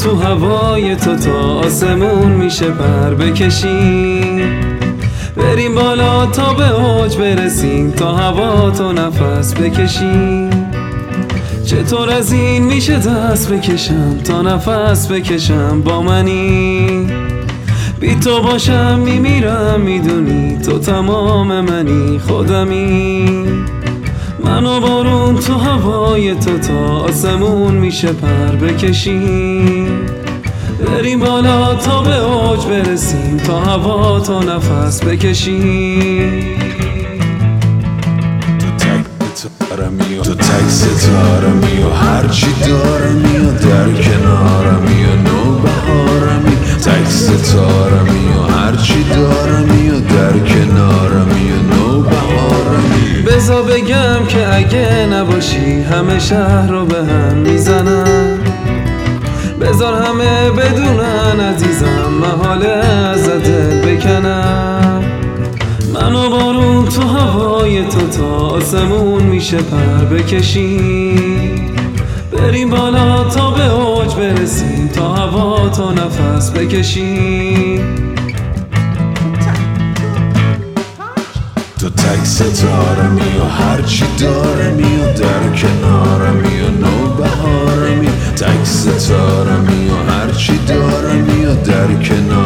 تو هوای تو تا آسمون میشه پر بکشیم، بریم بالا تا به اوج برسیم، تا هوا تو نفس بکشیم. چطور از این میشه دست بکشم تا نفس بکشم با منی؟ بی تو باشم میمیرم میدونی، تو تمام منی خودمی. من و بارون تو هوای تو تا آسمون میشه پر بکشیم، بریم بالا تا به اوج برسیم، تا هوا تو نفس بکشیم. تو تک ستارمی و هرچی دارمی و در کنارمی و نوبهارمی. تک ستارمی و هرچی دارمی و در کنارمی و نوبهارمی. بذار بگم که اگه نباشی همه شهر رو به هم میزنم، بذار همه بدونن عزیزم محاله ازت دل بکنم. من و بارون تو هوای تو تا آسمون میشه پر بکشیم، بریم بالا تا به اوج برسیم، تا هوا تو نفس بکشیم. تو تک ستارمی و هرچی دارمی و در کنارمی و نوبهارمی. تک ستارمی و هرچی دارمی و در کنارمی